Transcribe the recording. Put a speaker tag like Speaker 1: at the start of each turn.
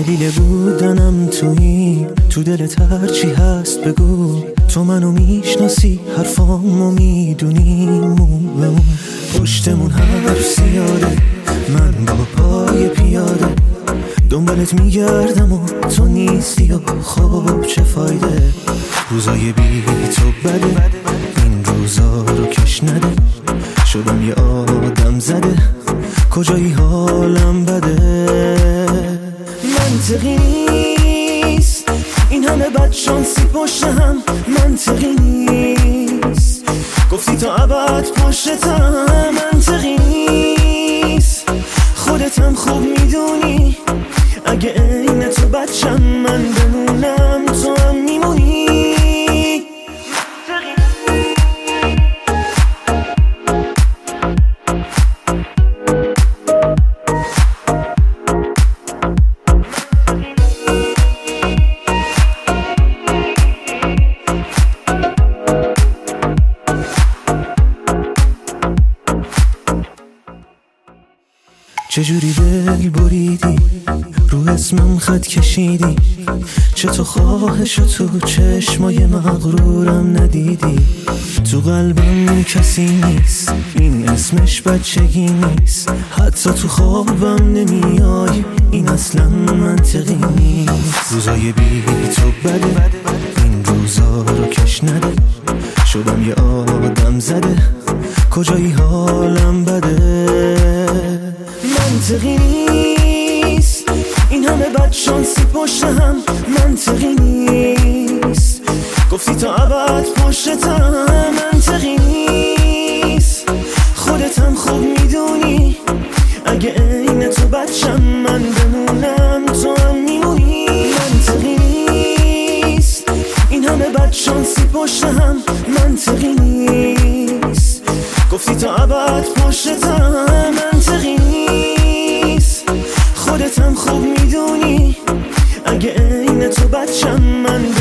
Speaker 1: دلیل بودنم تویی، تو دلت هرچی هست بگو. تو منو میشناسی، حرفامو میدونی. پشتمون حرف زیاده، من با پای پیاده دنبالت میگردم و تو نیستی و خب چه فایده. روزای بی تو بده، این روزا رو کش نده. شدم یه آدم زده، کجایی حالم بده. منطقی نیست این همه بدشانسی پشت هم، منطقی نیست گفتی تا ابد پشتم. منطقی نیست خودتم خوب میدونی، اگه عین تو بچم من بمونم تو هم میمونی. چجوری دل بریدی، رو اسمم خط کشیدی. چه تو خواهش و تو چشمای مغرورم ندیدی. تو قلبم کسی نیست، این اسمش بچگی نیست. حتی تو خوابم نمیای، این اصلا منطقی نیست. روزای بی تو بده، این روزا رو کش نده. شدم یه آدم زده، کجایی حالم بده. منطقی نیست این همه بدشانسی پشت هم، منطقی نیست گفتی تا ابد پشتم. منطقی نیست خودتم خوب میدونی، اگه عین تو بچم من بمونم تو هم میمونی. منطقی نیست این همه بدشانسی پشت هم، منطقی نیست گفتی تا ابد پشتم. منطقی نیست خودتم خوب میدونی، اگه عین تو بچم من